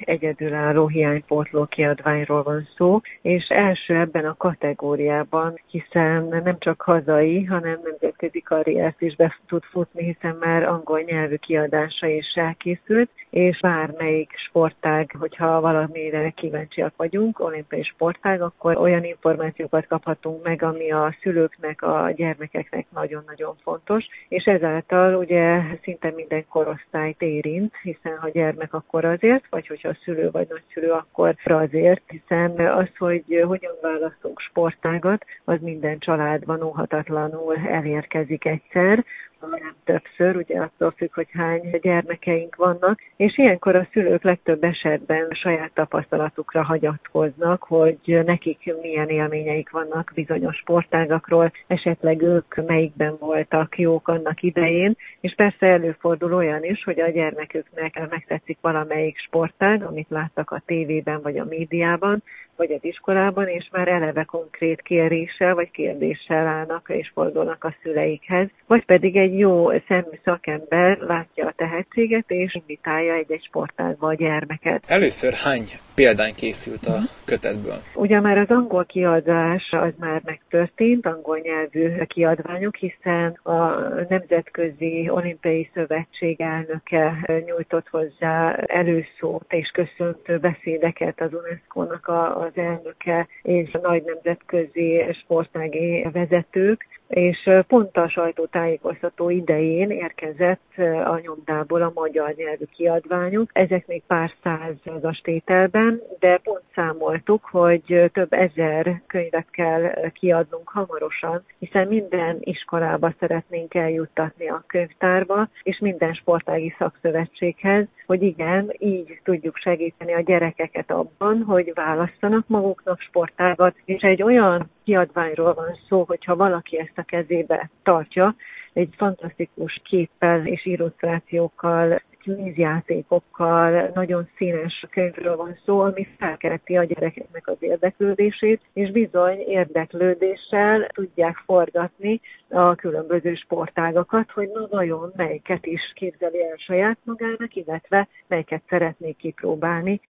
egyedülálló hiánypótló kiadványról van szó, és első ebben a kategóriában, hiszen nem csak hazai, hanem nemzetközi karriert is be tud futni, hiszen már angol nyelvű kiadása is elkészült, és bármelyik sportág, hogyha valamire kíváncsiak vagyunk, olimpiai sportág, akkor olyan információkat kaphatunk meg, ami a szülőknek, a gyermekeknek nagyon-nagyon fontos, és ezáltal ugye szinte minden korosztályt érint, hiszen ha gyermek akkor azért, vagy hogyha a szülő vagy nagyszülő akkor azért, hiszen az, hogy hogyan választunk sportágat, az minden családban óhatatlanul elérkezik egyszer, nem többször, ugye attól függ, hogy hány gyermekeink vannak, és ilyenkor a szülők legtöbb esetben saját tapasztalatukra hagyatkoznak, hogy nekik milyen élményeik vannak bizonyos sportágakról, esetleg ők melyikben voltak jók annak idején, és persze előfordul olyan is, hogy a gyermeküknek megtetszik valamelyik sportág, amit láttak a tévében vagy a médiában, vagy az iskolában, és már eleve konkrét kéréssel vagy kérdéssel állnak és fordulnak a szüleikhez. Vagy pedig egy jó szemű szakember látja a tehetséget, és invitálja egy sportágba a gyermeket. Először hány példány készült a kötetből? Ugye már az angol kiadás az már megtörtént, angol nyelvű kiadványok, hiszen a Nemzetközi Olimpiai Szövetség elnöke nyújtott hozzá előszót és köszöntő beszédeket az UNESCO-nak az elnöke és a nagy nemzetközi sportági vezetők, és pont a sajtótájékoztató idején érkezett a nyomdából a magyar nyelvű kiadványok. Ezek még pár százas tételben, de pont számoltuk, hogy több ezer könyvet kell kiadnunk hamarosan, hiszen minden iskolába szeretnénk eljuttatni a könyvtárba, és minden sportági szakszövetséghez, hogy igen, így tudjuk segíteni a gyerekeket abban, hogy válasszanak maguknak sportágat, és egy olyan kiadványról van szó, hogyha valaki ezt a kezébe tartja, egy fantasztikus képpel és illusztrációkkal, kvízjátékokkal, nagyon színes könyvről van szó, ami felkelti a gyerekeknek az érdeklődését, és bizony érdeklődéssel tudják forgatni a különböző sportágakat, hogy na vajon melyiket is képzeli el saját magának, illetve melyiket szeretnék kipróbálni.